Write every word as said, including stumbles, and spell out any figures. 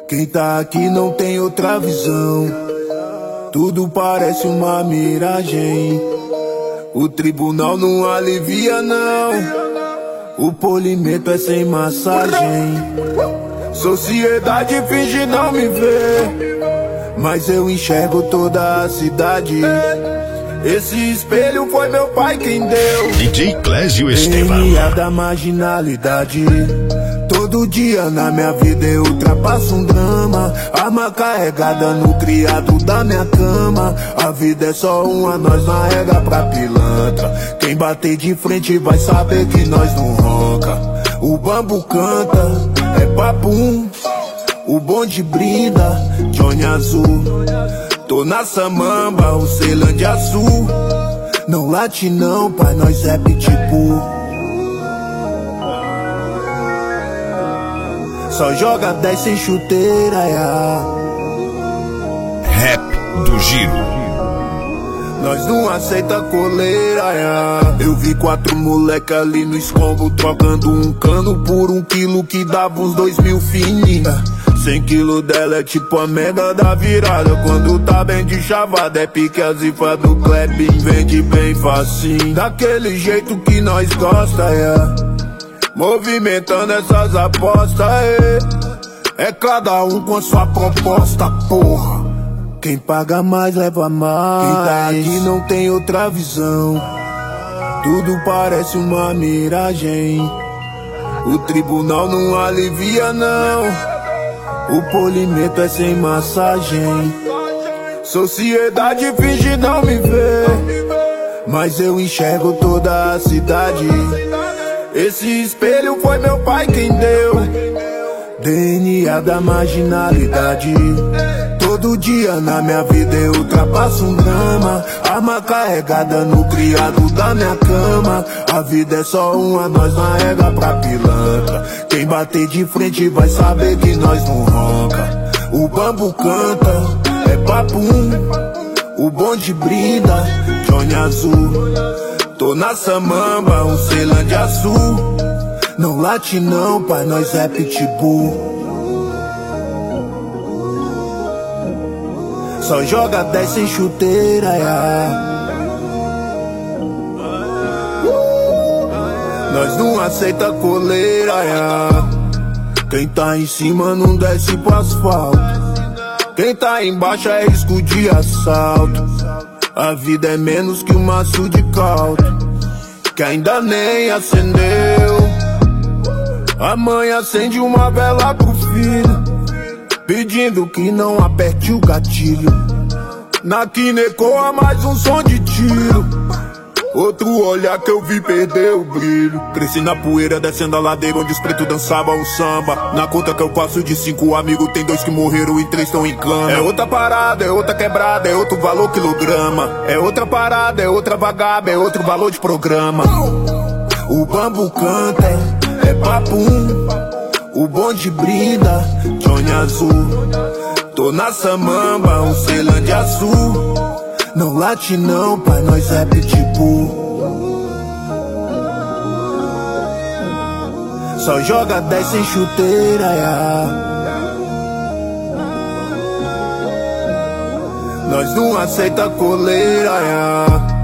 Quem tá aqui não tem outra visão. Tudo parece uma miragem. O tribunal não alivia não. O polimento é sem massagem. Sociedade finge não me ver, mas eu enxergo toda a cidade. Esse espelho foi meu pai quem deu. D J Clésio Estevam. D N A da marginalidade. Todo dia na minha vida eu ultrapasso um drama. Arma carregada no criado da minha cama. A vida é só uma, nós não arrega pra pilantra. Quem bater de frente vai saber que nós não ronca. O bambu canta, é papum. O bonde brinda, Johnny Azul. Tô na Samamba, o Ceilândia Sul. Não late não, pai, nós é pitbull. Só joga dez sem chuteira, yeah. Rap do Giro. Nós não aceita coleira, yeah. Eu vi quatro moleque ali no escombo trocando um cano por um quilo que dava uns dois mil fininhos. Cem quilos dela é tipo a mega da virada. Quando tá bem de chavada é pique a zifa do Klebin. Vende bem facinho, daquele jeito que nós gosta, yeah. Movimentando essas apostas, é. É cada um com sua proposta, porra. Quem paga mais leva mais. Quem tá aqui não tem outra visão. Tudo parece uma miragem. O tribunal não alivia não. O polimento é sem massagem. Sociedade finge não me ver, mas eu enxergo toda a cidade. Esse espelho foi meu pai quem deu. D N A da marginalidade. Todo dia na minha vida eu ultrapasso um drama. Arma carregada no criado da minha cama. A vida é só uma, nós não arrega pra pilantra. Quem bater de frente vai saber que nós não ronca. O bambu canta, é papum. O bonde brinda, Johnny Azul. Tô na Samamba, um Ceilândia Sul. Não late não, pai, nós é pitbull. Só joga dez sem chuteira, yeah. Nós não aceita coleira, yeah. Quem tá em cima não desce pro asfalto. Quem tá embaixo é risco de assalto. A vida é menos que um maço de caldo que ainda nem acendeu. A mãe acende uma vela pro filho, pedindo que não aperte o gatilho. Na quina ecoa mais um som de tiro. Outro olhar que eu vi perder o brilho. Cresci na poeira descendo a ladeira onde os pretos dançavam o samba. Na conta que eu faço de cinco amigos tem dois que morreram e três estão em cama. É outra parada, é outra quebrada, é outro valor quilograma. É outra parada, é outra vagaba, é outro valor de programa. O bambu canta, é papum. O bonde brinda, Johnny Azul. Tô na Samamba, um Ceilândia Sul. Não late não, pai, nós é pitbull. Só joga dez sem chuteira, yeah. Nós não aceita coleira, yeah.